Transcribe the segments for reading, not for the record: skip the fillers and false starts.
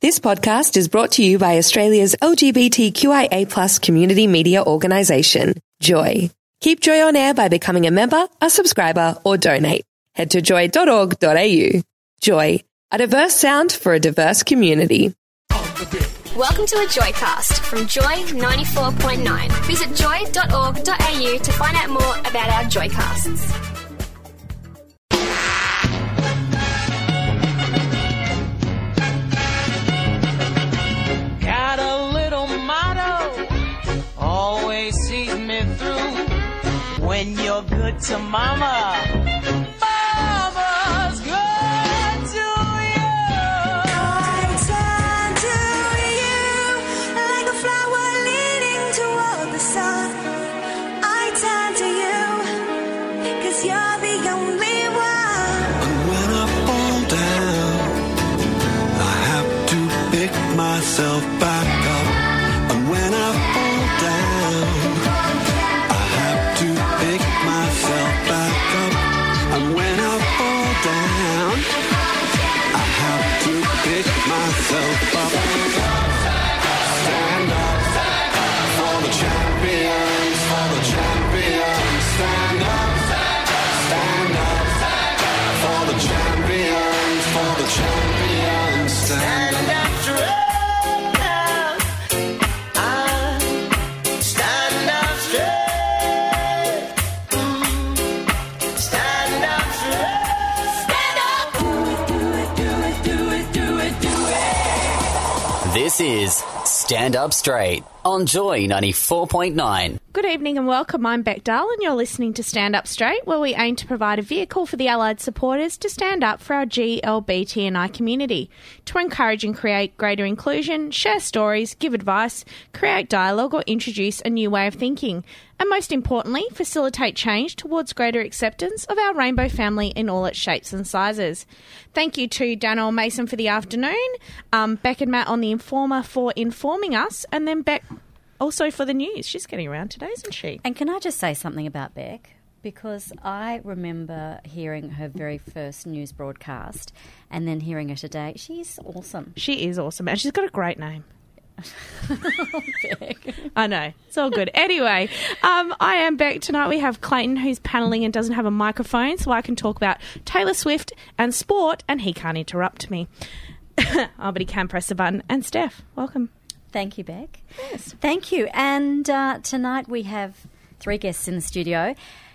This podcast is brought to you by Australia's LGBTQIA+ community media organisation, Joy. Keep Joy on air by becoming a member, a subscriber, or donate. Head to joy.org.au. Joy, a diverse sound for a diverse community. Welcome to a Joycast from Joy 94.9. Visit joy.org.au to find out more about our Joycasts. Got a little motto, always sees me through. When you're good to mama, mama's good to you. I turn to you like a flower leaning toward the sun. I turn to you 'cause you're the only one. And when I fall down, I have to pick myself back up. And when I fall down, I have to pick myself back up. And when I fall down, I have to pick myself up. Stand up for the champions, for the champions. Stand up for the champions, for the champions. Stand up. Stand up straight. Stand up straight. This is Stand Up Straight on Joy 94.9. Good evening and welcome. I'm Beck Dahl and you're listening to Stand Up Straight, where we aim to provide a vehicle for the allied supporters to stand up for our GLBTNI community, to encourage and create greater inclusion, share stories, give advice, create dialogue or introduce a new way of thinking, and most importantly, facilitate change towards greater acceptance of our rainbow family in all its shapes and sizes. Thank you to Danielle Mason for the afternoon, Beck and Matt on the Informer for informing us, and then Beck also for the news. She's getting around today, isn't she? And can I just say something about Beck? Because I remember hearing her very first news broadcast and then hearing her today. She's awesome. She is awesome, and she's got a great name. I know, it's all good. Anyway, I am Beck. Tonight we have Clayton, who's panelling and doesn't have a microphone, so I can talk about Taylor Swift and sport, and he can't interrupt me. But he can press the button. And Steph, welcome. Thank you, Beck. Yes. Thank you. And tonight we have three guests in the studio.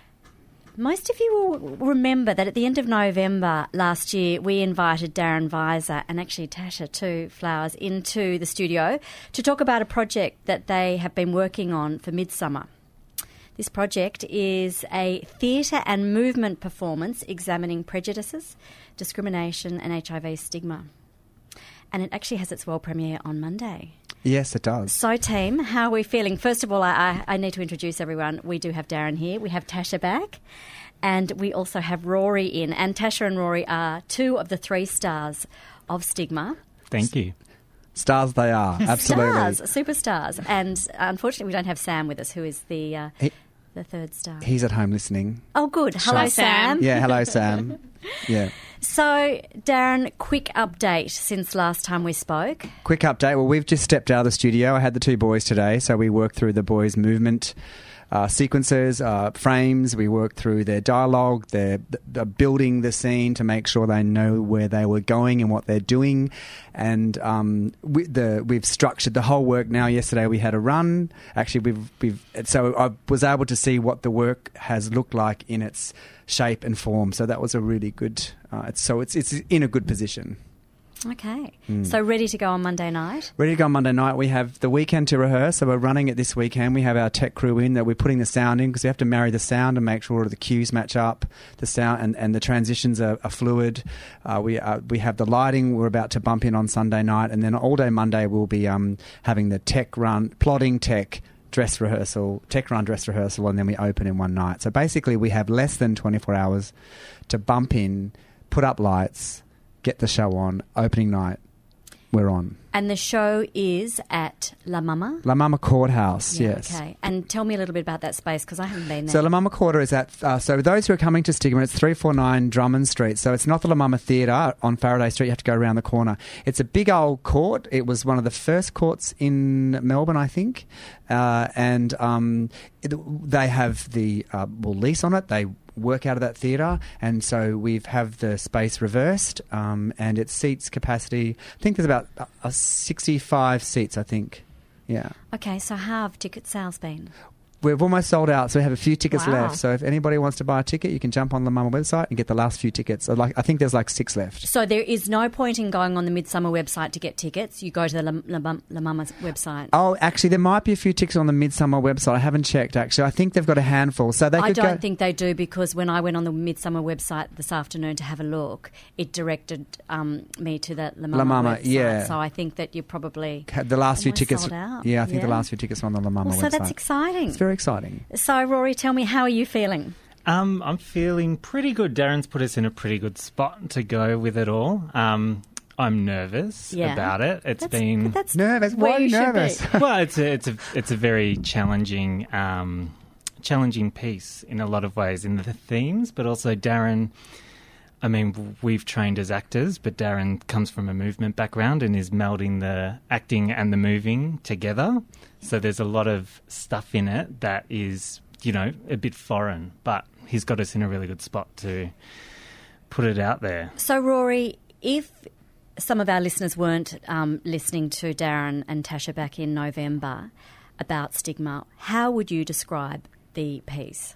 Most of you will remember that at the end of November last year, we invited Darren Weiser and actually Tasha too, Flowers, into the studio to talk about a project that they have been working on for Midsummer. This project is a theatre and movement performance examining prejudices, discrimination and HIV stigma. And it actually has its world premiere on Monday. Yes, it does. So, team, how are we feeling? First of all, I need to introduce everyone. We do have Darren here. We have Tasha back. And we also have Rory in. And Tasha and Rory are two of the three stars of Stigma. Thank you. Stars they are, absolutely. Stars, superstars. And unfortunately, we don't have Sam with us, who is the third star. He's at home listening. Oh, good. Hello, Sam. Yeah, hello, Sam. Yeah. So, Darren, quick update since last time we spoke. Quick update. Well, we've just stepped out of the studio. I had the two boys today, so we worked through the boys' movement sequences, frames. We worked through their dialogue, their building the scene to make sure they know where they were going and what they're doing. And we've structured the whole work now. Yesterday we had a run. Actually, so I was able to see what the work has looked like in its shape and form. So that was a really good. It's in a good position. Okay. So ready to go on Monday night? Ready to go on Monday night. We have the weekend to rehearse, so we're running it this weekend. We have our tech crew in that we're putting the sound in because we have to marry the sound and make sure the cues match up, the sound and the transitions are fluid. We have the lighting. We're about to bump in on Sunday night, and then all day Monday we'll be having the tech run, plotting tech, dress rehearsal, tech run, dress rehearsal, and then we open in one night. So basically we have less than 24 hours to bump in, put up lights, get the show on, opening night. we're on. And the show is at La Mama? La Mama Courthouse, yes. Okay. And tell me a little bit about that space, because I haven't been there. So La Mama Quarter is at, so those who are coming to Stigma, it's 349 Drummond Street. So it's not the La Mama Theatre on Faraday Street. You have to go around the corner. It's a big old court. It was one of the first courts in Melbourne, I think. They have the lease on it. They work out of that theatre, and so we have the space reversed, and it seats capacity, I think there's about 65 seats, I think. Yeah. Okay, so how have ticket sales been? We've almost sold out, so we have a few tickets Wow. left. So if anybody wants to buy a ticket, you can jump on the Mama website and get the last few tickets. I think there's like 6 left. So there is no point in going on the Midsummer website to get tickets. You go to the La Mama's website. Oh, actually, there might be a few tickets on the Midsummer website. I haven't checked, actually. I think they've got a handful. So they I could don't think they do, because when I went on the Midsummer website this afternoon to have a look, it directed me to the La Mama website. Yeah. So I think that you probably the last few almost tickets. sold out. Yeah, I think the last few tickets are on the La Mama Well, website. so that's exciting. It's very exciting. So, Rory, tell me, how are you feeling? I'm feeling pretty good. Darren's put us in a pretty good spot to go with it all. I'm nervous about it. It's been nervous. Why are you nervous? Well, it's a very challenging piece in a lot of ways in the themes, but also Darren. I mean, we've trained as actors, but Darren comes from a movement background and is melding the acting and the moving together. So there's a lot of stuff in it that is, a bit foreign, but he's got us in a really good spot to put it out there. So, Rory, if some of our listeners weren't listening to Darren and Tasha back in November about stigma, how would you describe the piece?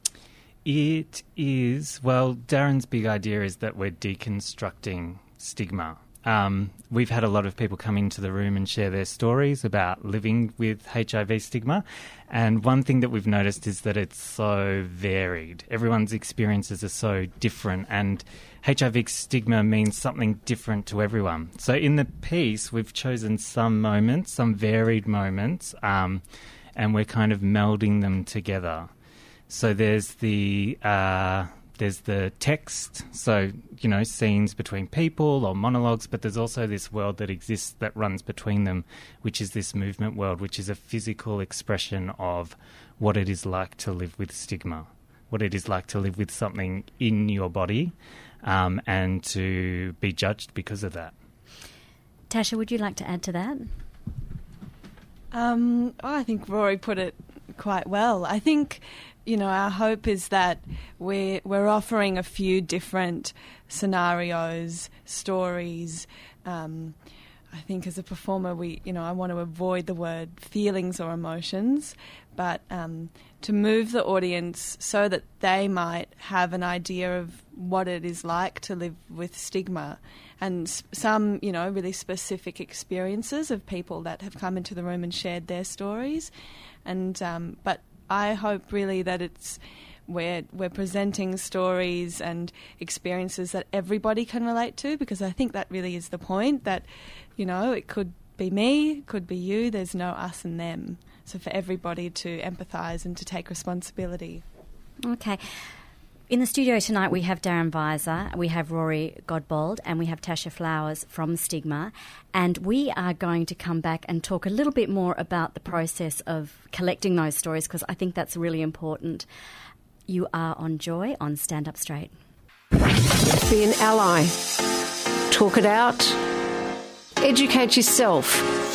It is, well, Darren's big idea is that we're deconstructing stigma. We've had a lot of people come into the room and share their stories about living with HIV stigma. And one thing that we've noticed is that it's so varied. Everyone's experiences are so different, and HIV stigma means something different to everyone. So in the piece, we've chosen some moments, some varied moments, and we're kind of melding them together. So there's the text, so, scenes between people or monologues, but there's also this world that exists that runs between them, which is this movement world, which is a physical expression of what it is like to live with stigma, what it is like to live with something in your body, and to be judged because of that. Tasha, would you like to add to that? I think Rory put it quite well. I think, our hope is that we're offering a few different scenarios, stories. I think as a performer, I want to avoid the word feelings or emotions, but to move the audience so that they might have an idea of what it is like to live with stigma, and some, really specific experiences of people that have come into the room and shared their stories. And but I hope really that we're presenting stories and experiences that everybody can relate to, because I think that really is the point, that, it could be me, it could be you, there's no us and them. So for everybody to empathise and to take responsibility. Okay. In the studio tonight, we have Darren Weiser, we have Rory Godbold, and we have Tasha Flowers from Stigma. And we are going to come back and talk a little bit more about the process of collecting those stories, because I think that's really important. You are on Joy on Stand Up Straight. Be an ally. Talk it out. Educate yourself.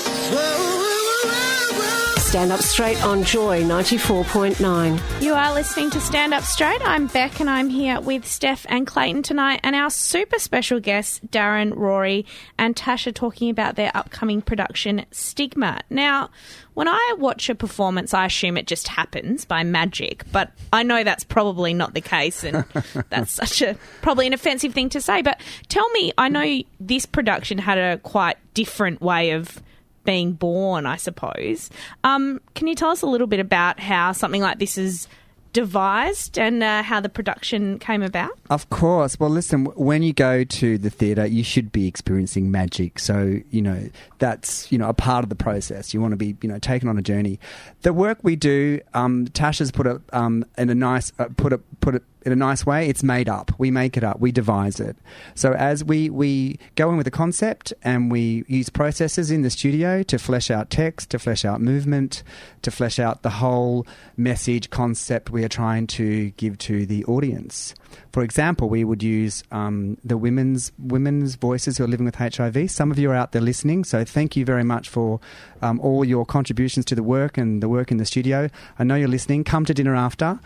Stand Up Straight on Joy 94.9. You are listening to Stand Up Straight. I'm Beck and I'm here with Steph and Clayton tonight, and our super special guests, Darren, Rory and Tasha, talking about their upcoming production, Stigma. Now, when I watch a performance, I assume it just happens by magic, but I know that's probably not the case, and that's probably an offensive thing to say. But tell me, I know this production had a quite different way of being born, I suppose. Can you tell us a little bit about how something like this is devised and how the production came about? Of course. Well, listen, when you go to the theatre, you should be experiencing magic. So, that's, a part of the process. You want to be, taken on a journey. The work we do, Tasha's put it in a nice, put it in a nice way, it's made up. We make it up. We devise it. So as we go in with a concept and we use processes in the studio to flesh out text, to flesh out movement, to flesh out the whole message concept we are trying to give to the audience. For example, we would use the women's voices who are living with HIV. Some of you are out there listening, so thank you very much for all your contributions to the work and the work in the studio. I know you're listening. Come to dinner after.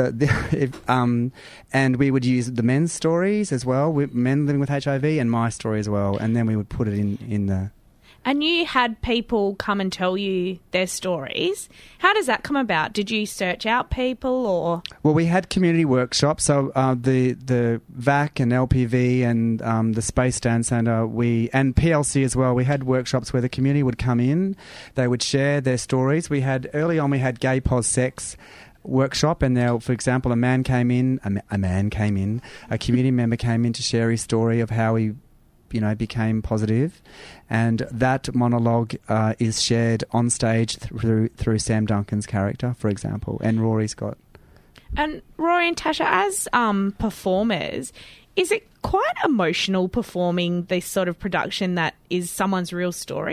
And we would use the men's stories as well, men living with HIV, and my story as well, and then we would put it in the... And you had people come and tell you their stories. How does that come about? Did you search out people or...? Well, we had community workshops. So the VAC and LPV and the Space Dance Centre, and PLC as well, we had workshops where the community would come in. They would share their stories. Early on we had Gay Pos Sex workshop, and there, for example, a community member came in to share his story of how he became positive, and that monologue is shared on stage through Sam Duncan's character, for example, and Rory Scott. And Rory and Tasha, as performers, is it quite emotional performing this sort of production that is someone's real story?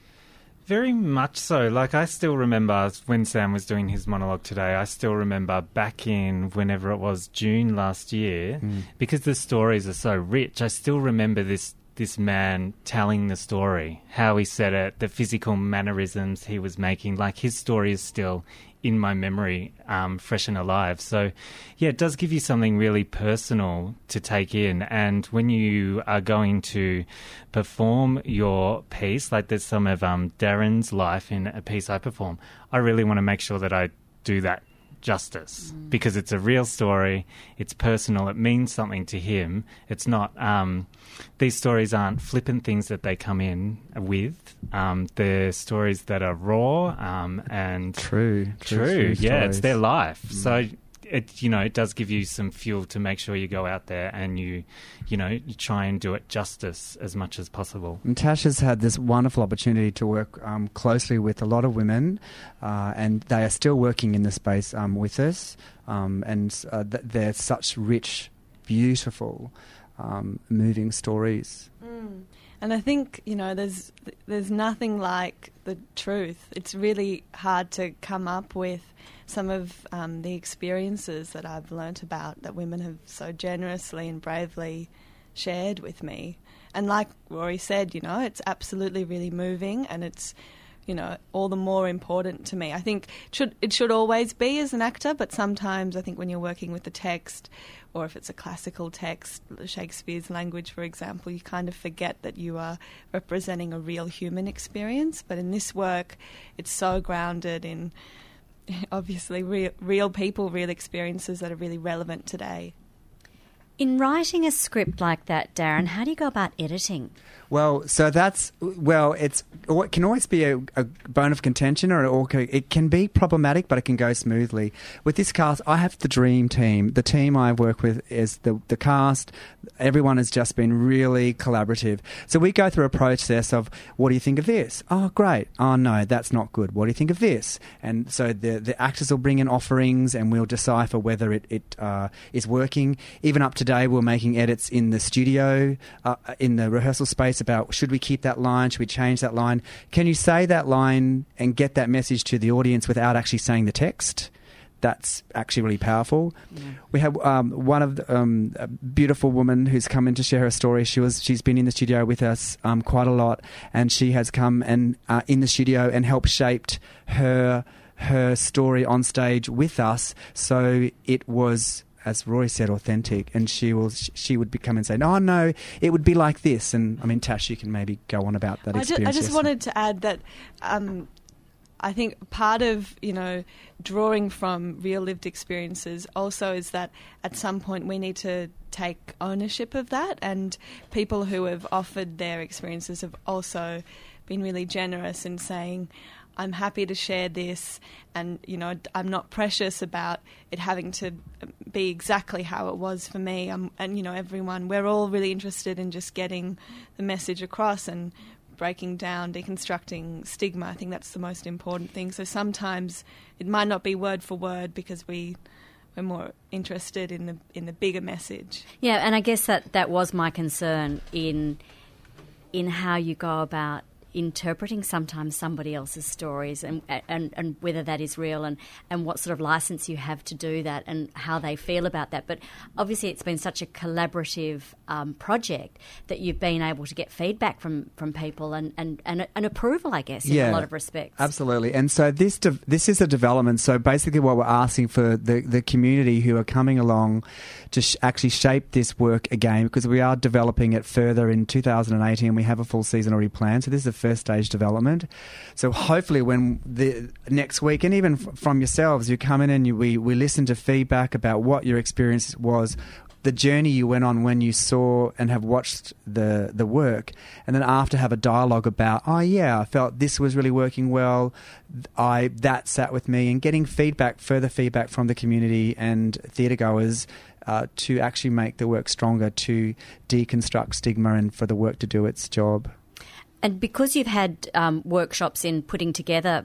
Very much so. Like, I still remember when Sam was doing his monologue today, I still remember back in whenever it was, June last year, because the stories are so rich, I still remember this man telling the story, how he said it, the physical mannerisms he was making. Like, his story is still in my memory, fresh and alive. So, yeah, it does give you something really personal to take in. And when you are going to perform your piece, like there's some of Darren's life in a piece I perform, I really want to make sure that I do that justice, because it's a real story, it's personal, it means something to him. It's not these stories aren't flippant things that they come in with. They're stories that are raw and true. Yeah, it's their life. So it does give you some fuel to make sure you go out there and you try and do it justice as much as possible. And Tasha's had this wonderful opportunity to work closely with a lot of women, and they are still working in the space with us, and they're such rich, beautiful, moving stories. And I think, there's nothing like the truth. It's really hard to come up with some of the experiences that I've learnt about that women have so generously and bravely shared with me. And like Rory said, it's absolutely really moving, and it's, all the more important to me. I think it should always be as an actor, but sometimes I think when you're working with the text, or if it's a classical text, Shakespeare's language, for example, you kind of forget that you are representing a real human experience. But in this work, it's so grounded in obviously real people, real experiences that are really relevant today. In writing a script like that, Darren, how do you go about editing? Well, it can always be a bone of contention, or it can be problematic, but it can go smoothly. With this cast, I have the dream team. The team I work with is the cast. Everyone has just been really collaborative. So we go through a process of, what do you think of this? Oh, great. Oh, no, that's not good. What do you think of this? And so the actors will bring in offerings, and we'll decipher whether it is working. Even up today, we're making edits in the studio, in the rehearsal space, about should we keep that line, should we change that line? Can you say that line and get that message to the audience without actually saying the text? That's actually really powerful. Yeah. We have one of a beautiful woman who's come in to share her story. She's been in the studio with us quite a lot, and she has come and in the studio and helped shaped her story on stage with us. So it was, as Rory said, authentic, and she would come and say, no, it would be like this. And I mean, Tash, you can maybe go on about that experience. I just wanted to add that I think part of, drawing from real lived experiences also is that at some point we need to take ownership of that, and people who have offered their experiences have also been really generous in saying, I'm happy to share this, and, I'm not precious about it having to be exactly how it was for me. Everyone, we're all really interested in just getting the message across and breaking down, deconstructing stigma. I think that's the most important thing. So sometimes it might not be word for word because we We're more interested in the bigger message. Yeah, and I guess that was my concern in how you go about interpreting sometimes somebody else's stories and whether that is real and what sort of license you have to do that and how they feel about that. But obviously it's been such a collaborative project that you've been able to get feedback from people and approval, I guess, in a lot of respects. Absolutely. And so this is a development. So basically what we're asking for the community who are coming along to actually shape this work again, because we are developing it further in 2018. We have a full season already planned. So this is the first stage development. So hopefully when the next week, and even from yourselves, you come in and we listen to feedback about what your experience was, the journey you went on when you saw and have watched the work, and then after have a dialogue about, oh yeah, I felt this was really working well, that sat with me, and getting further feedback from the community and theatre goers to actually make the work stronger, to deconstruct stigma and for the work to do its job. And because you've had workshops in putting together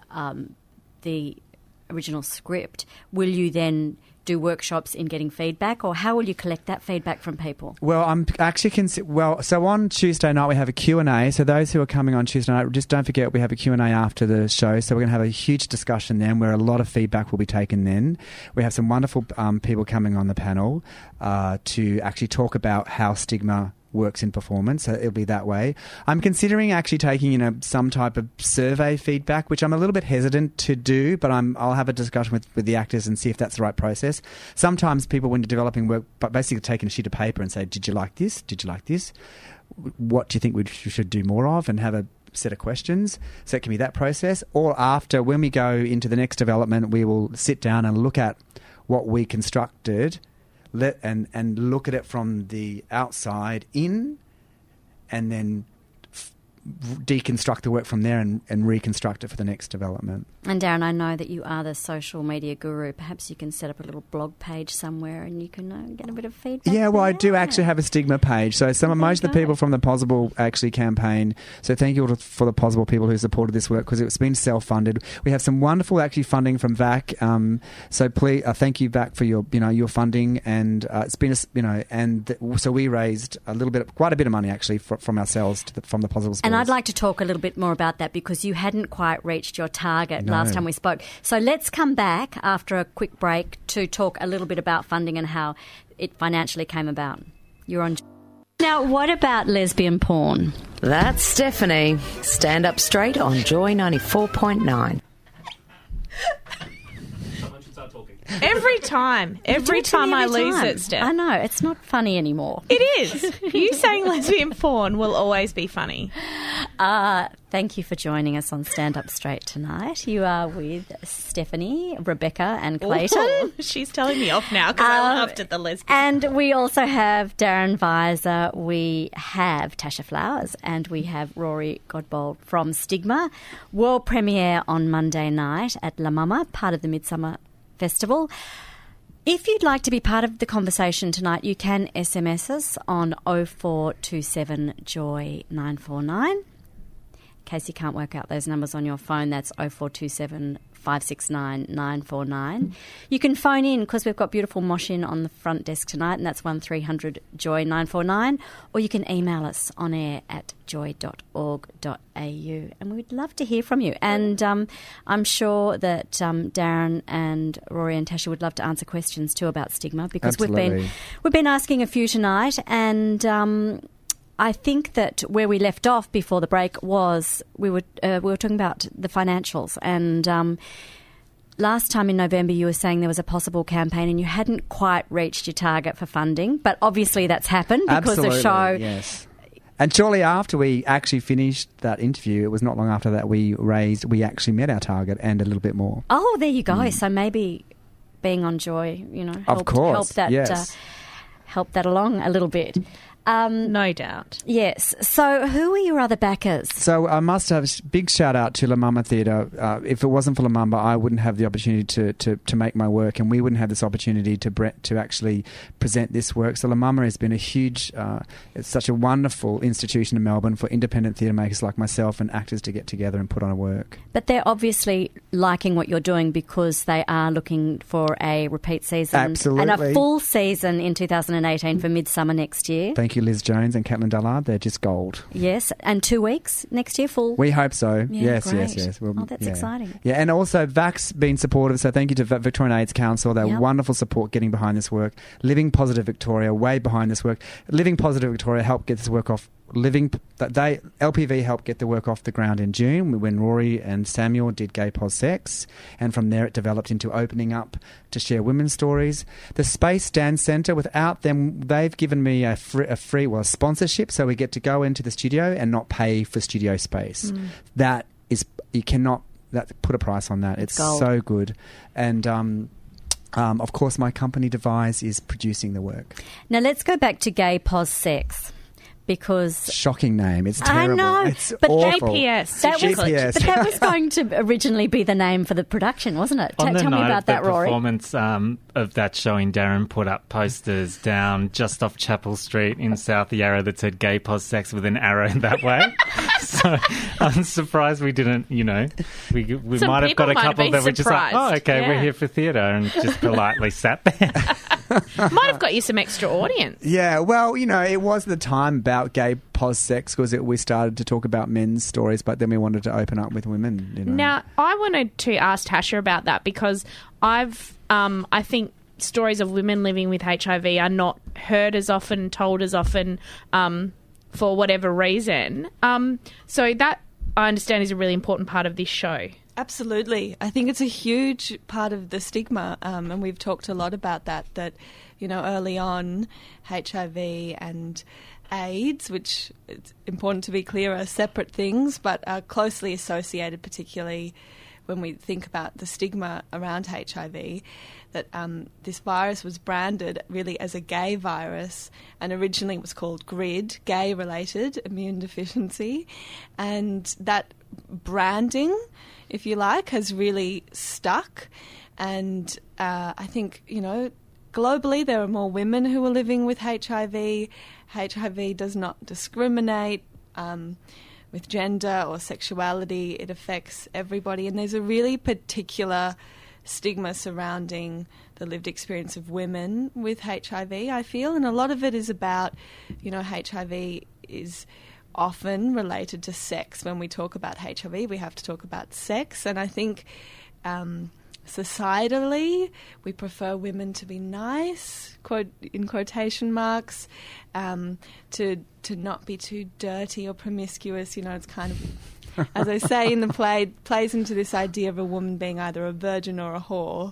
the original script, will you then do workshops in getting feedback, or how will you collect that feedback from people? Well, I'm actually so on Tuesday night we have a Q&A. So those who are coming on Tuesday night, just don't forget we have a Q&A after the show. So we're going to have a huge discussion then where a lot of feedback will be taken then. We have some wonderful people coming on the panel to actually talk about how stigma works in performance, so it'll be that way. I'm considering actually taking some type of survey feedback, which I'm a little bit hesitant to do, but I'll have a discussion with the actors and see if that's the right process. Sometimes people, when you're developing work, but basically taking a sheet of paper and say, did you like this? Did you like this? What do you think we should do more of? And have a set of questions. So it can be that process. Or after, when we go into the next development, we will sit down and look at what we constructed and look at it from the outside in, and then deconstruct the work from there and reconstruct it for the next development. And Darren, I know that you are the social media guru. Perhaps you can set up a little blog page somewhere and you can get a bit of feedback. Yeah, well, there. I do actually have a stigma page. So most of the people from the Possible actually campaign. So thank you for the Possible people who supported this work, because it's been self-funded. We have some wonderful actually funding from VAC. So please, thank you VAC for your funding, and it's been so we raised quite a bit of money actually from ourselves from the Possible. And I'd like to talk a little bit more about that, because you hadn't quite reached your target last time we spoke. So let's come back after a quick break to talk a little bit about funding and how it financially came about. You're on. Now, what about lesbian porn? That's Stephanie. Stand Up Straight on Joy 94.9. Every time I lose it, Steph. I know, it's not funny anymore. It is. You saying lesbian porn will always be funny. Thank you for joining us on Stand Up Straight tonight. You are with Stephanie, Rebecca and Clayton. Ooh, she's telling me off now because I laughed at the lesbian. And we also have Darren Weiser, we have Tasha Flowers, and we have Rory Godbold from Stigma. World premiere on Monday night at La Mama, part of the Midsummer Festival. If you'd like to be part of the conversation tonight, you can SMS us on 0427 Joy 949. In case you can't work out those numbers on your phone, that's 0427 569 949. You can phone in, because we've got beautiful Moshin on the front desk tonight, and that's 1300 Joy 949, or you can email us on air at joy.org.au, and we'd love to hear from you. And I'm sure that Darren and Rory and Tasha would love to answer questions too about stigma, because Absolutely. we've been asking a few tonight, and I think that where we left off before the break was we were talking about the financials, and last time in November you were saying there was a possible campaign and you hadn't quite reached your target for funding, but obviously that's happened because Absolutely, the show. Yes. And shortly after we actually finished that interview, it was not long after that we actually met our target and a little bit more. Oh, there you go. So maybe being on Joy, of course, help that yes. help that along a little bit. No doubt. Yes. So who are your other backers? So I must have a big shout out to La Mama Theatre. If it wasn't for La Mama, I wouldn't have the opportunity to make my work, and we wouldn't have this opportunity to actually present this work. So La Mama has been a huge, it's such a wonderful institution in Melbourne for independent theatre makers like myself and actors to get together and put on a work. But they're obviously liking what you're doing because they are looking for a repeat season. Absolutely. And a full season in 2018 for Midsummer next year. Thank you, Liz Jones and Caitlin Dullard. They're just gold. Yes, and 2 weeks next year, full. We hope so. Yeah, yes. Oh, that's exciting. Yeah, and also VAC's been supportive, so thank you to Victorian AIDS Council. They're Yep. wonderful support getting behind this work. Living Positive Victoria, way behind this work. Living Positive Victoria helped get this work off. LPV helped get the work off the ground in June when Rory and Samuel did Gay Pos Sex, and from there it developed into opening up to share women's stories. The Space Dance Centre, without them, they've given me a free sponsorship, so we get to go into the studio and not pay for studio space. That is, you cannot put a price on that. It's gold. So good. And of course my company Devise is producing the work. Now let's go back to Gay Pos Sex. Because shocking name, it's terrible. I know, it's but awful. GPS. That was going to originally be the name for the production, wasn't it? On the Tell me night about of the that, Rory. performance of that showing, Darren put up posters down just off Chapel Street in South Yarra that said "Gay Pos Sex" with an arrow that way. So I'm surprised we didn't. We Some might have got a people might have couple been that were just like, surprised. "Oh, okay, Yeah. we're here for theatre," and just politely sat there. Might have got you some extra audience. Yeah, well, it was the time about Gay Pos Sex because we started to talk about men's stories, but then we wanted to open up with women. Now, I wanted to ask Tasha about that because I think stories of women living with HIV are not heard as often, told as often, for whatever reason. So that, I understand, is a really important part of this show. Absolutely. I think it's a huge part of the stigma, and we've talked a lot about that early on, HIV and AIDS, which it's important to be clear are separate things, but are closely associated, particularly when we think about the stigma around HIV, that this virus was branded really as a gay virus, and originally it was called GRID, gay-related immune deficiency, and that branding, if you like, has really stuck. And I think, globally there are more women who are living with HIV. HIV does not discriminate with gender or sexuality. It affects everybody. And there's a really particular stigma surrounding the lived experience of women with HIV, I feel. And a lot of it is about, HIV is often related to sex. When we talk about HIV, we have to talk about sex. And I think societally, we prefer women to be nice, in quotation marks, to not be too dirty or promiscuous. It's kind of, as I say in the play, plays into this idea of a woman being either a virgin or a whore.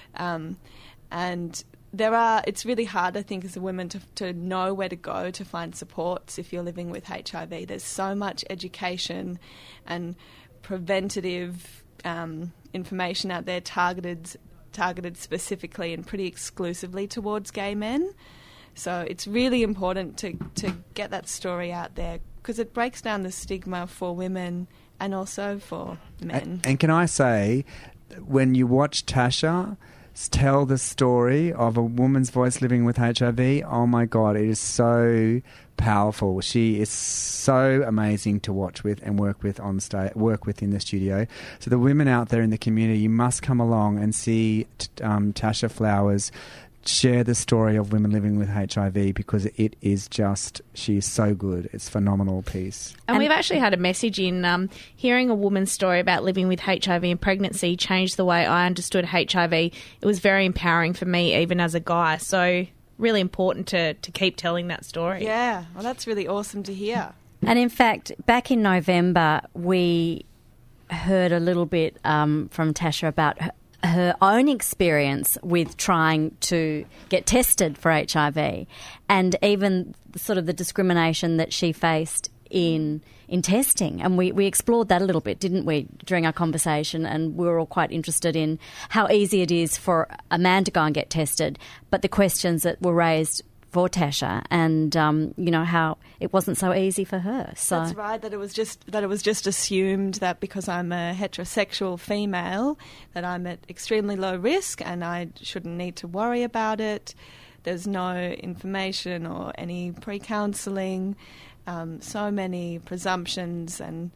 And it's really hard, I think, as a woman to know where to go to find supports if you're living with HIV. There's so much education and preventative information out there targeted specifically and pretty exclusively towards gay men. So it's really important to get that story out there because it breaks down the stigma for women and also for men. And can I say, when you watch Tasha tell the story of a woman's voice living with HIV, oh my God, it is so powerful. She is so amazing to watch with and work with on stage, work with in the studio. So the women out there in the community, you must come along and see Tasha Flowers share the story of women living with HIV because it is just, she's so good. It's a phenomenal piece. And we've actually had a message in hearing a woman's story about living with HIV and pregnancy changed the way I understood HIV. It was very empowering for me, even as a guy. So really important to keep telling that story. Yeah, well, that's really awesome to hear. And in fact, back in November, we heard a little bit from Tasha about her own experience with trying to get tested for HIV and even sort of the discrimination that she faced in testing. And we explored that a little bit, didn't we, during our conversation, and we were all quite interested in how easy it is for a man to go and get tested, but the questions that were raised for Tasha, and how it wasn't so easy for her. So that's right. That it was just assumed that because I'm a heterosexual female, that I'm at extremely low risk and I shouldn't need to worry about it. There's no information or any pre-counselling. So many presumptions, and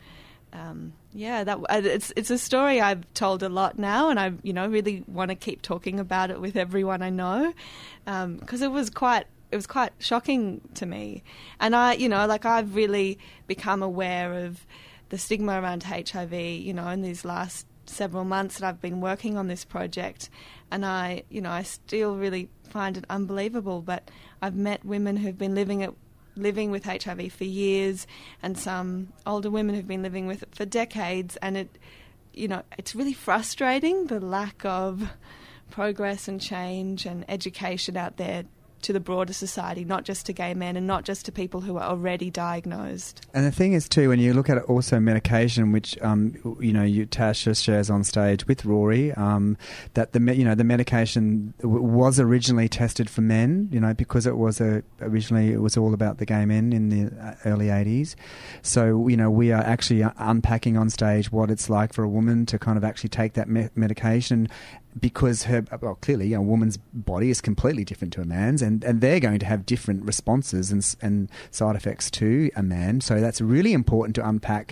it's a story I've told a lot now, and I really want to keep talking about it with everyone I know, because it was quite shocking to me, and I've really become aware of the stigma around HIV, in these last several months that I've been working on this project, and I still really find it unbelievable. But I've met women who've been living with HIV for years, and some older women who've been living with it for decades, and it's really frustrating, the lack of progress and change and education out there to the broader society, not just to gay men and not just to people who are already diagnosed. And the thing is too, when you look at it, also medication, which Tasha shares on stage with Rory, that the medication was originally tested for men, because originally it was all about the gay men in the early 80s. So we are actually unpacking on stage what it's like for a woman to kind of actually take that medication, because clearly a woman's body is completely different to a man's, and they're going to have different responses and side effects to a man. So that's really important to unpack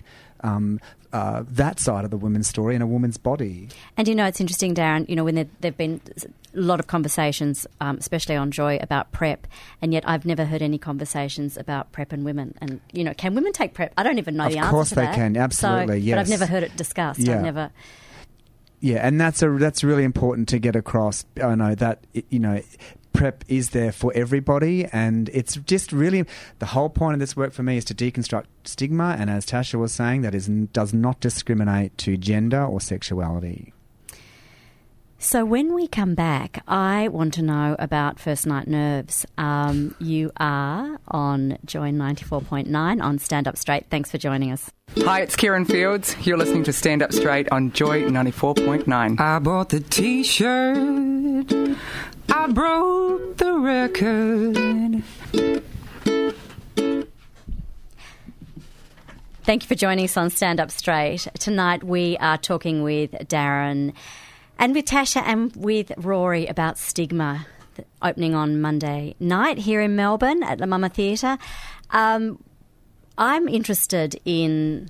that side of the woman's story and a woman's body. And it's interesting, Darren, when there've been a lot of conversations, especially on Joy, about PrEP, and yet I've never heard any conversations about PrEP and women. And, can women take PrEP? I don't even know the answer to that. Of course they can, absolutely, yes. But I've never heard it discussed. Yeah. Yeah, and that's really important to get across. I know that PrEP is there for everybody, and it's just really the whole point of this work for me is to deconstruct stigma, and as Tasha was saying, does not discriminate to gender or sexuality. So when we come back, I want to know about First Night Nerves. You are on Joy 94.9 on Stand Up Straight. Thanks for joining us. Hi, it's Kieran Fields. You're listening to Stand Up Straight on Joy 94.9. I bought the T-shirt. I broke the record. Thank you for joining us on Stand Up Straight. Tonight we are talking with Darren and with Tasha and with Rory about Stigma, opening on Monday night here in Melbourne at La Mama Theatre. I'm interested in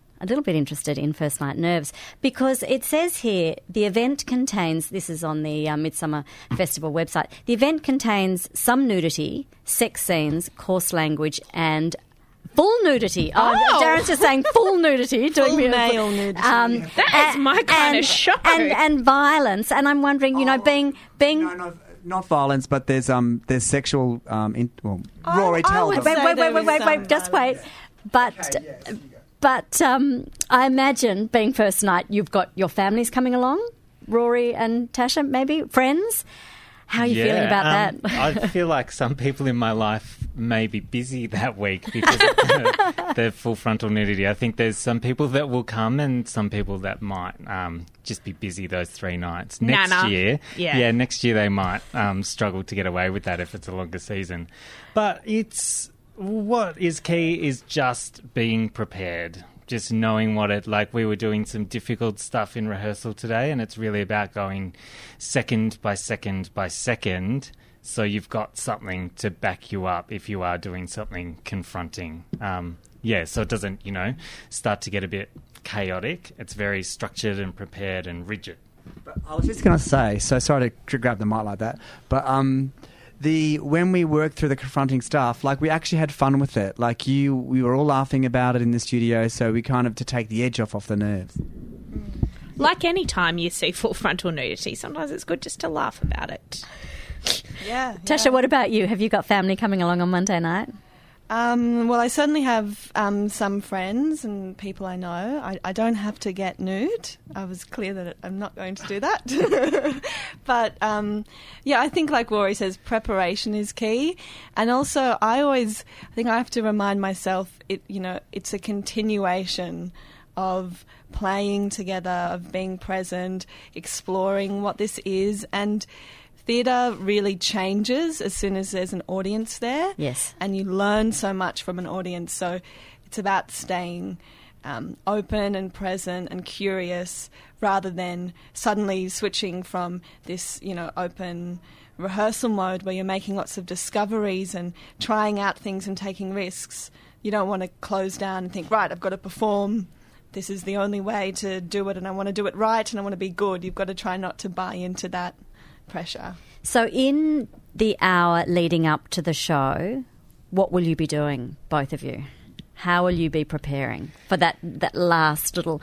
First Night Nerves, because it says here the event contains, this is on the Midsummer Festival website, the event contains some nudity, sex scenes, coarse language and full nudity. Oh, Darren's just saying full nudity. Full male nudity. That is my kind of show. And violence. And I'm wondering, being... No, not violence, but there's sexual... Rory, tell us. Wait, just wait. But... Okay, yes, But I imagine, being first night, you've got your families coming along, Rory and Tasha, maybe, friends. How are you feeling about that? I feel like some people in my life may be busy that week because of the full frontal nudity. I think there's some people that will come and some people that might just be busy those 3 nights. Next year they might struggle to get away with that if it's a longer season. But what is key is just being prepared. Just knowing we were doing some difficult stuff in rehearsal today, and it's really about going second by second by second, so you've got something to back you up if you are doing something confronting. So it doesn't, start to get a bit chaotic. It's very structured and prepared and rigid. But I was just going to say, so sorry to grab the mic like that, but... when we worked through the confronting stuff, we actually had fun with it. We were all laughing about it in the studio, so we kind of to take the edge off the nerves. Like any time you see full frontal nudity, sometimes it's good just to laugh about it. Yeah. Tasha, what about you? Have you got family coming along on Monday night? Well, I certainly have some friends and people I know. I don't have to get nude. I was clear that I'm not going to do that. But, I think like Rory says, preparation is key. And also, I think I have to remind myself, it's a continuation of playing together, of being present, exploring what this is, and theatre really changes as soon as there's an audience there. Yes. And you learn so much from an audience. So it's about staying open and present and curious rather than suddenly switching from this, open rehearsal mode where you're making lots of discoveries and trying out things and taking risks. You don't want to close down and think, right, I've got to perform. This is the only way to do it and I want to do it right and I want to be good. You've got to try not to buy into that pressure. So in the hour leading up to the show, what will you be doing, both of you? How will you be preparing for that last little...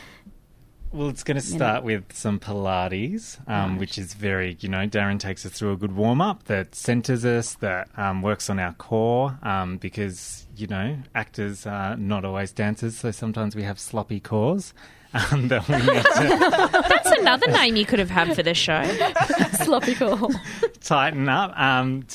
Well, it's going to start with some Pilates, which is very, Darren takes us through a good warm-up that centres us, that works on our core, because, actors are not always dancers, so sometimes we have sloppy cores. That we need to That's another name you could have had for the show. Sloppy core. Tighten up.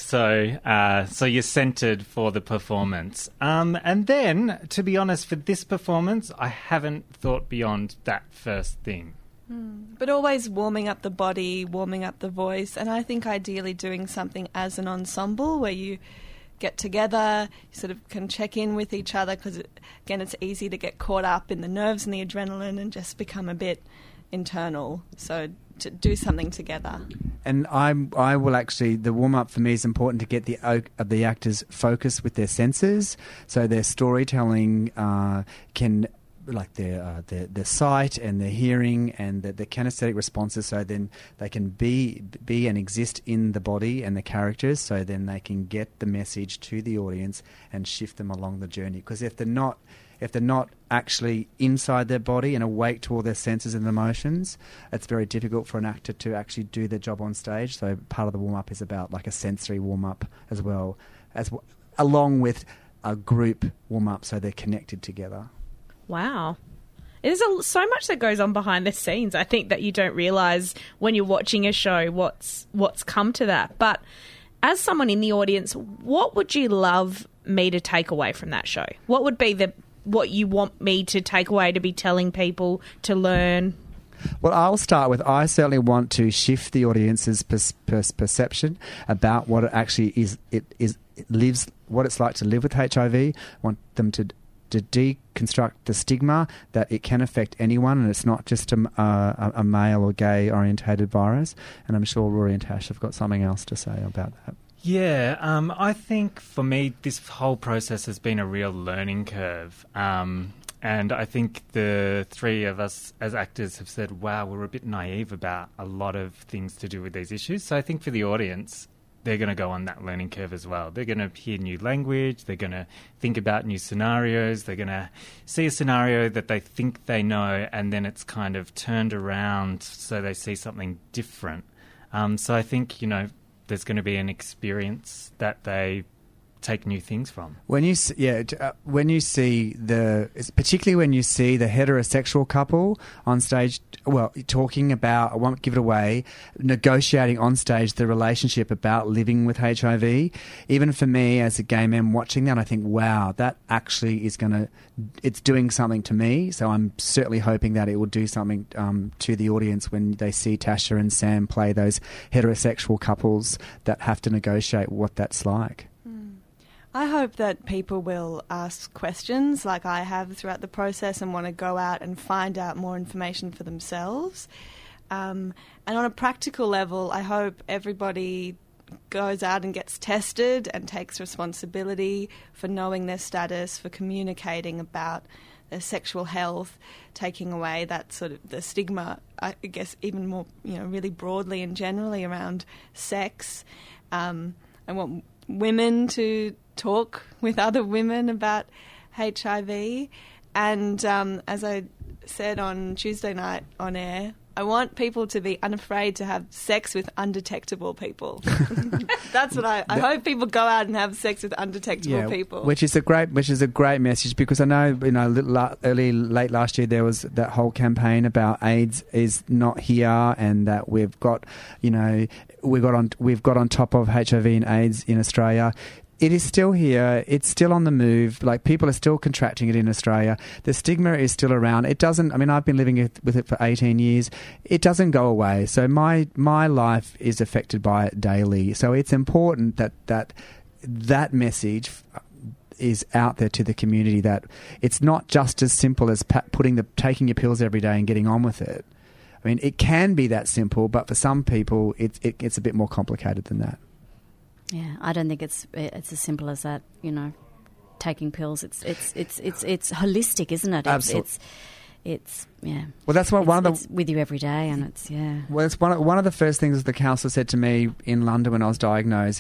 So you're centred for the performance. And then, to be honest, for this performance, I haven't thought beyond that first thing. But always warming up the body, warming up the voice, and I think ideally doing something as an ensemble where you get together, you sort of can check in with each other because, again, it's easy to get caught up in the nerves and the adrenaline and just become a bit internal. So to do something together. And I will actually, the warm-up for me is important to get the actors focused with their senses, so their storytelling can... like their sight and their hearing and the kinesthetic responses, so then they can be and exist in the body and the characters, so then they can get the message to the audience and shift them along the journey. Because if they're not actually inside their body and awake to all their senses and emotions, it's very difficult for an actor to actually do their job on stage. So part of the warm-up is about like a sensory warm-up as well, along with a group warm-up, so they're connected together. Wow. There's so much that goes on behind the scenes, I think, that you don't realise when you're watching a show what's come to that. But as someone in the audience, what would you love me to take away from that show? What would be what you want me to take away, to be telling people, to learn? Well, I'll start with, I certainly want to shift the audience's perception about what it actually is. What it's like to live with HIV. I want them to deconstruct the stigma that it can affect anyone, and it's not just a male or gay orientated virus. And I'm sure Rory and Tash have got something else to say about that. Yeah, I think for me this whole process has been a real learning curve. And I think the three of us as actors have said, wow, we're a bit naive about a lot of things to do with these issues. So I think for the audience, they're going to go on that learning curve as well. They're going to hear new language. They're going to think about new scenarios. They're going to see a scenario that they think they know, and then it's kind of turned around so they see something different. So I think, there's going to be an experience that they take new things from. When you see particularly when you see the heterosexual couple on stage, talking about, I won't give it away, negotiating on stage the relationship about living with HIV. Even for me as a gay man watching that, I think, wow, that actually it's doing something to me. So I'm certainly hoping that it will do something to the audience when they see Tasha and Sam play those heterosexual couples that have to negotiate what that's like. I hope that people will ask questions like I have throughout the process and want to go out and find out more information for themselves. And on a practical level, I hope everybody goes out and gets tested and takes responsibility for knowing their status, for communicating about their sexual health, taking away that sort of the stigma, I guess, even more, really broadly and generally around sex. I want women to talk with other women about HIV. And as I said on Tuesday night on air, I want people to be unafraid to have sex with undetectable people. That's what I hope people go out and have sex with undetectable people. Which is a great message, because I know, late last year there was that whole campaign about AIDS is not here, and that we've got on top of HIV and AIDS in Australia. It is still here. It's still on the move. Like, people are still contracting it in Australia. The stigma is still around. It doesn't. I mean, I've been living with it for 18 years. It doesn't go away. So my life is affected by it daily. So it's important that message is out there to the community, that it's not just as simple as taking your pills every day and getting on with it. I mean, it can be that simple, but for some people, it's a bit more complicated than that. Yeah, I don't think it's as simple as that. You know, taking pills. It's holistic, isn't it? Absolutely. It's yeah. Well, that's what it's with you every day, and it's Well, it's one of the first things the counsellor said to me in London when I was diagnosed.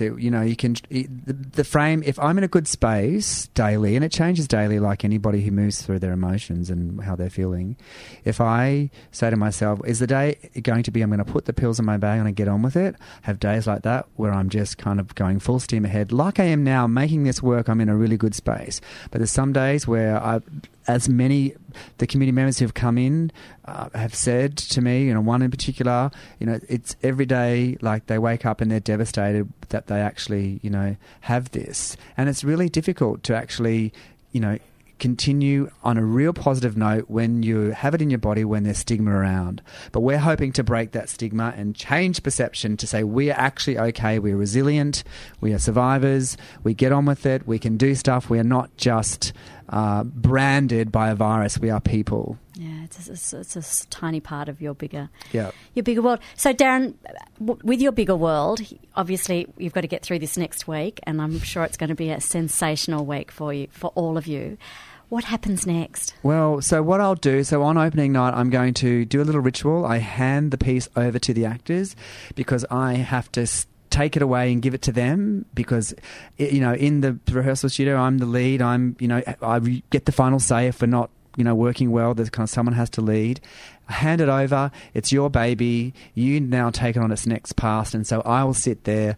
The frame. If I'm in a good space daily, and it changes daily, like anybody who moves through their emotions and how they're feeling. If I say to myself, "Is the day going to be? I'm going to put the pills in my bag and I get on with it." Have days like that where I'm just kind of going full steam ahead, like I am now, making this work. I'm in a really good space. But there's some days where the community members who have come in have said to me, one in particular, it's every day, like they wake up and they're devastated that they actually, have this. And it's really difficult to actually, continue on a real positive note when you have it in your body, when there's stigma around. But we're hoping to break that stigma and change perception to say we are actually okay, we're resilient, we are survivors, we get on with it, we can do stuff, we are not just branded by a virus, we are people. Yeah, it's a tiny part of your bigger world. So, Darren, with your bigger world, obviously you've got to get through this next week, and I'm sure it's going to be a sensational week for you, for all of you. What happens next? Well, so what I'll do, on opening night, I'm going to do a little ritual. I hand the piece over to the actors because I have to take it away and give it to them because, in the rehearsal studio, I'm the lead. I get the final say if we're not, working well. There's kind of someone has to lead. I hand it over. It's your baby. You now take it on its next pass. And so I will sit there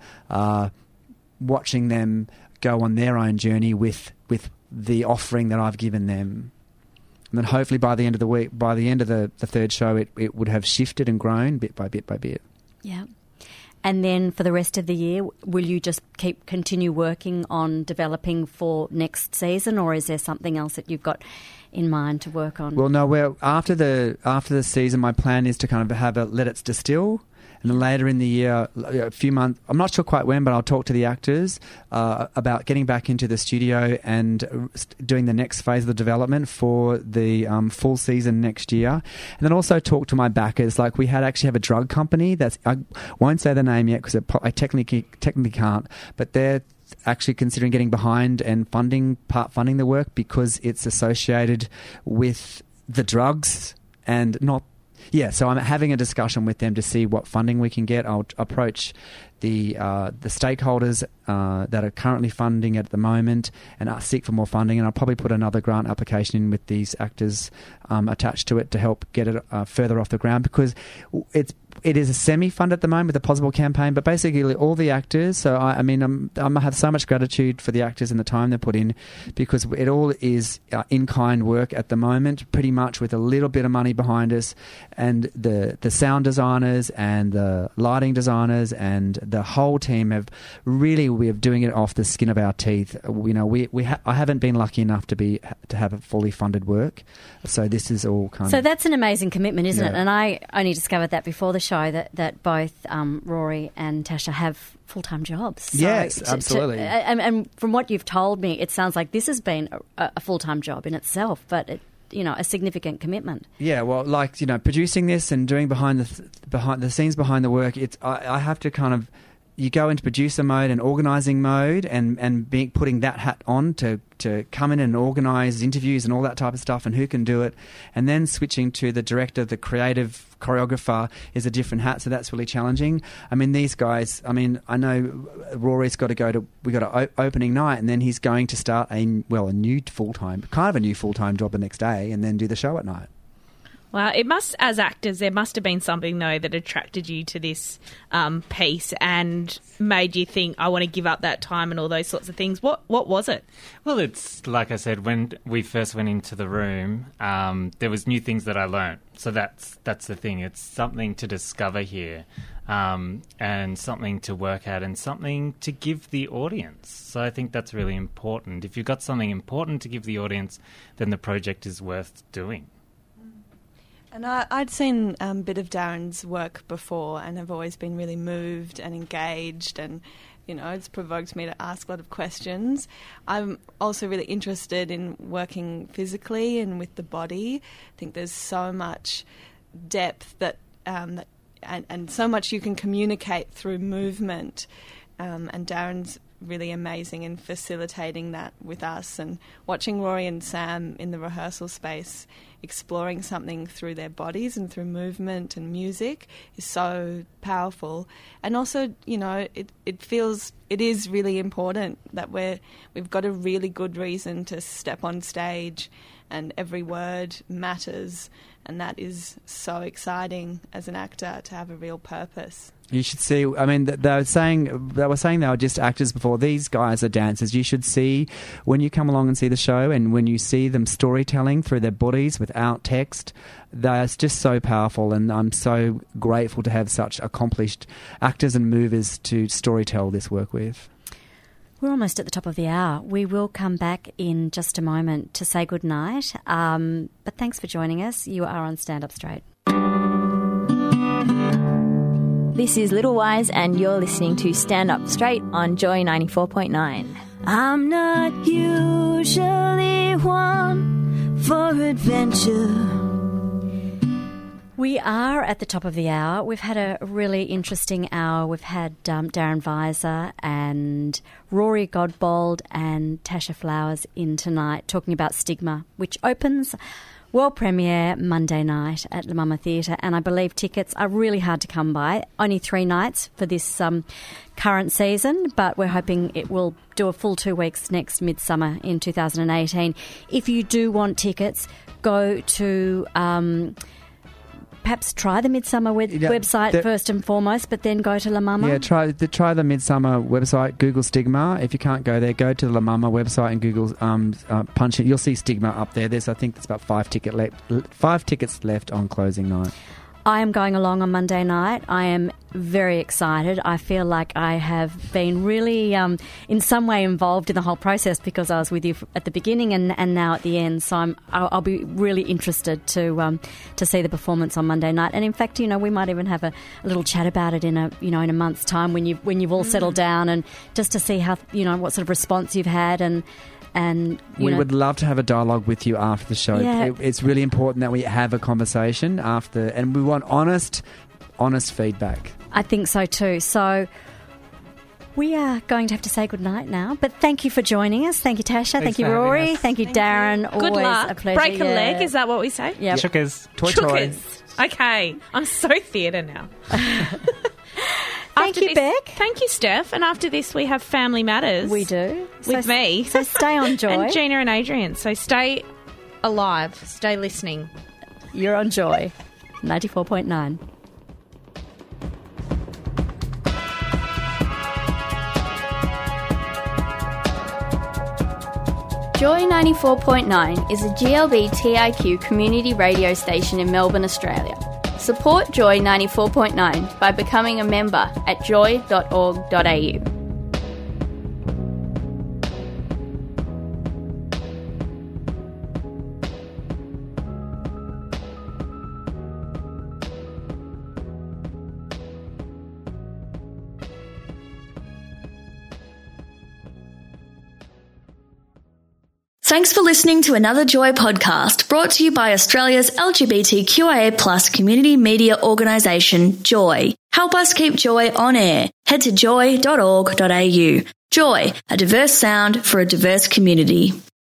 watching them go on their own journey with the offering that I've given them. And then hopefully by the end of the week, by the end of the third show, it would have shifted and grown bit by bit by bit. Yeah. And then for the rest of the year, will you just continue working on developing for next season, or is there something else that you've got in mind to work on? Well, no. After the season, my plan is to kind of let it distill. And then later in the year, a few months, I'm not sure quite when, but I'll talk to the actors about getting back into the studio and doing the next phase of the development for the full season next year. And then also talk to my backers. Like, we actually have a drug company I won't say the name yet because I technically can't, but they're actually considering getting behind and funding the work because it's associated with the drugs and not. Yeah, so I'm having a discussion with them to see what funding we can get. I'll approach the stakeholders that are currently funding it at the moment and seek for more funding. And I'll probably put another grant application in with these actors attached to it to help get it further off the ground because it is a semi-fund at the moment with a possible campaign, but basically all the actors. So I have so much gratitude for the actors and the time they put in because it all is in-kind work at the moment, pretty much with a little bit of money behind us, and the sound designers and the lighting designers and the whole team we're doing it off the skin of our teeth. I haven't been lucky enough to have a fully funded work, so this is all kind of. So that's an amazing commitment, isn't it? And I only discovered that before the show that both Rory and Tasha have full-time jobs. So yes, absolutely. And from what you've told me, it sounds like this has been a full-time job in itself, but a significant commitment. Yeah, well, producing this and doing behind the scenes behind the work, I have to kind of. You go into producer mode and organising mode and putting that hat on to come in and organise interviews and all that type of stuff and who can do it. And then switching to the director, the creative choreographer is a different hat, so that's really challenging. I mean, these guys, I know Rory's got to we got an opening night and then he's going to start a new full-time job the next day and then do the show at night. Well, it must, as actors, there must have been something, though, that attracted you to this piece and made you think, I want to give up that time and all those sorts of things. What was it? Well, it's like I said, when we first went into the room, there was new things that I learnt. So that's the thing. It's something to discover here, and something to work at, and something to give the audience. So I think that's really important. If you've got something important to give the audience, then the project is worth doing. And I'd seen a bit of Darren's work before and have always been really moved and engaged, and, you know, it's provoked me to ask a lot of questions. I'm also really interested in working physically and with the body. I think there's so much depth that and so much you can communicate through movement, and Darren's really amazing in facilitating that with us, and watching Rory and Sam in the rehearsal space exploring something through their bodies and through movement and music is so powerful. And also, you know, it is really important that we've got a really good reason to step on stage, and every word matters, and that is so exciting as an actor to have a real purpose. You should see, I mean, they were saying they were just actors before. These guys are dancers. You should see, when you come along and see the show, and when you see them storytelling through their bodies without text, they're just so powerful, and I'm so grateful to have such accomplished actors and movers to storytell this work with. We're almost at the top of the hour. We will come back in just a moment to say goodnight. But thanks for joining us. You are on Stand Up Straight. This is Little Wise, and you're listening to Stand Up Straight on Joy 94.9. I'm not usually one for adventure. We are at the top of the hour. We've had a really interesting hour. We've had Darren Weiser and Rory Godbold and Tasha Flowers in tonight talking about Stigma, which opens world premiere Monday night at La Mama Theatre, and I believe tickets are really hard to come by. Only 3 nights for this current season, but we're hoping it will do a full 2 weeks next midsummer in 2018. If you do want tickets, go to perhaps try the Midsummer website first and foremost, but then go to La Mama. Yeah, try the Midsummer website, Google Stigma. If you can't go there, go to the La Mama website and Google punch it. You'll see Stigma up there. I think there's about 5 tickets left on closing night. I am going along on Monday night. I am very excited. I feel like I have been really in some way involved in the whole process because I was with you at the beginning and now at the end. So I'll be really interested to see the performance on Monday night. And in fact, you know, we might even have a little chat about it in a month's time when you've all settled down, and just to see how, you know, what sort of response you've had. And we would love to have a dialogue with you after the show. Yeah. It's really important that we have a conversation after, and we want honest feedback. I think so too. So we are going to have to say goodnight now, but thank you for joining us. Thank you, Tasha. Thank you, Rory. Thank you, Darren. Good Always luck. A pleasure. Break a leg, is that what we say? Yeah. Chookers. Toy. Okay. I'm so theatre now. Thank you, Beck. Thank you, Steph. And after this, we have Family Matters. We do. With me. So stay on Joy. And Gina and Adrian. So stay alive. Stay listening. You're on Joy 94.9. Joy 94.9 is a GLBTIQ community radio station in Melbourne, Australia. Support Joy 94.9 by becoming a member at joy.org.au. Thanks for listening to another Joy podcast brought to you by Australia's LGBTQIA+ community media organisation, Joy. Help us keep Joy on air. Head to joy.org.au. Joy, a diverse sound for a diverse community.